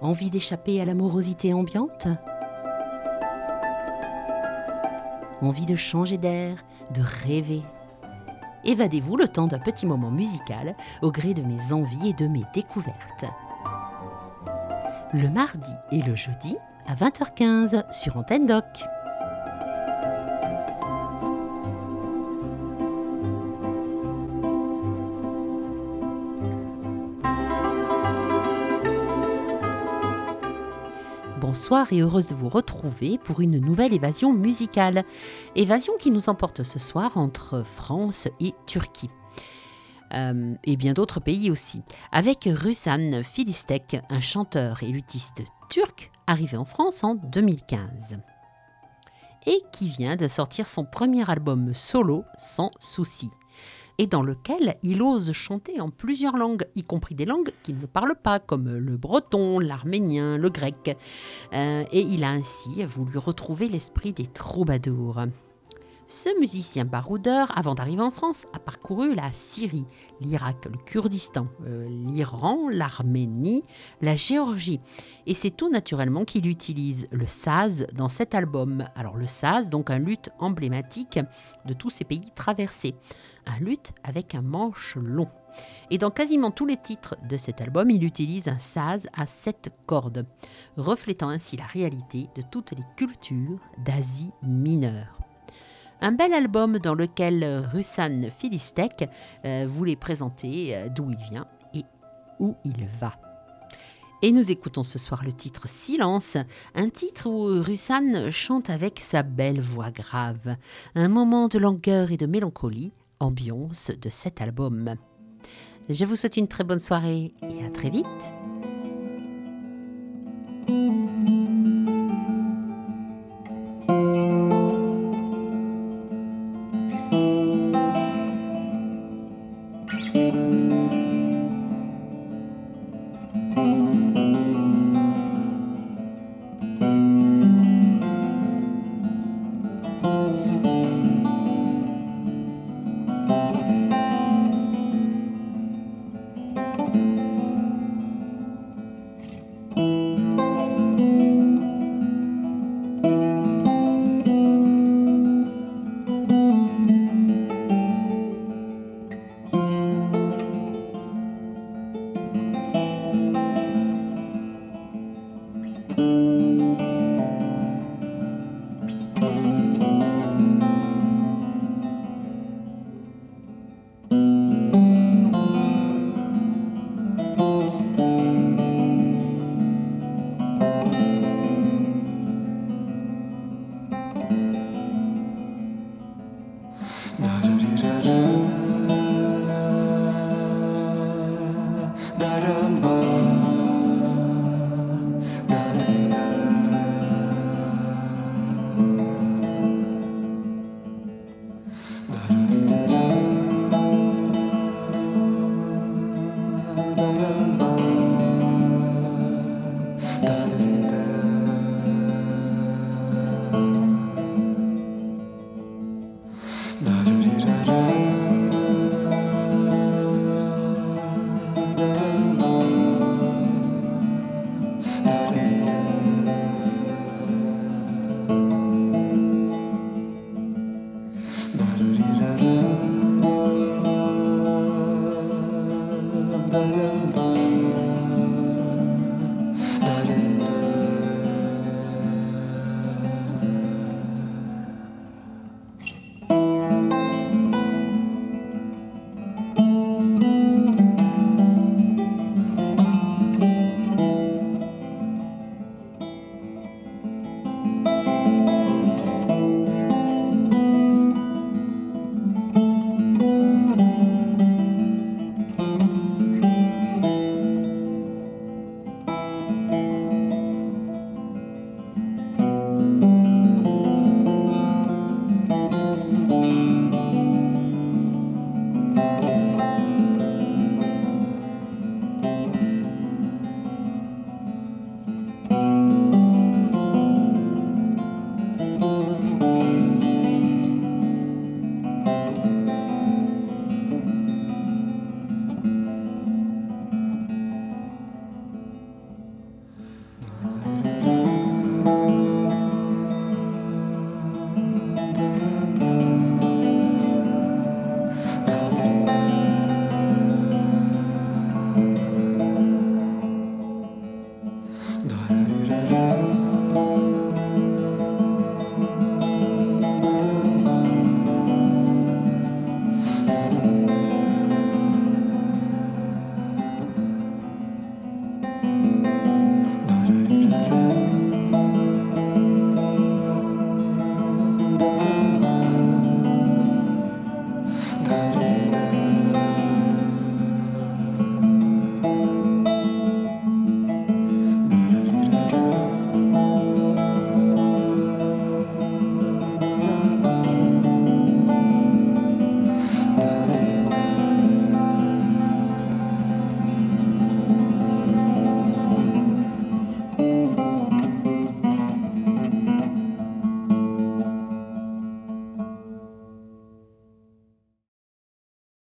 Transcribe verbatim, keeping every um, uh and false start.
Envie d'échapper à l'amorosité ambiante? Envie de changer d'air, de rêver? Évadez-vous le temps d'un petit moment musical au gré de mes envies et de mes découvertes. Le mardi et le jeudi à vingt heures quinze sur Antenne Doc. Bonsoir et heureuse de vous retrouver pour une nouvelle évasion musicale. Évasion qui nous emporte ce soir entre France et Turquie. Euh, et bien d'autres pays aussi. Avec Ruslan Filistek, un chanteur et luthiste turc arrivé en France en deux mille quinze. Et qui vient de sortir son premier album solo, Sans souci. Et dans lequel il ose chanter en plusieurs langues, y compris des langues qu'il ne parle pas, comme le breton, l'arménien, le grec. Euh, et il a ainsi voulu retrouver l'esprit des troubadours. Ce musicien baroudeur, avant d'arriver en France, a parcouru la Syrie, l'Irak, le Kurdistan, euh, l'Iran, l'Arménie, la Géorgie. Et c'est tout naturellement qu'il utilise le saz dans cet album. Alors le saz, donc un luth emblématique de tous ces pays traversés. Un luth avec un manche long. Et dans quasiment tous les titres de cet album, il utilise un saz à sept cordes, reflétant ainsi la réalité de toutes les cultures d'Asie mineure. Un bel album dans lequel Ruslan Filistek euh, voulait présenter euh, d'où il vient et où il va. Et nous écoutons ce soir le titre Silence, un titre où Ruslan chante avec sa belle voix grave. Un moment de langueur et de mélancolie, ambiance de cet album. Je vous souhaite une très bonne soirée et à très vite.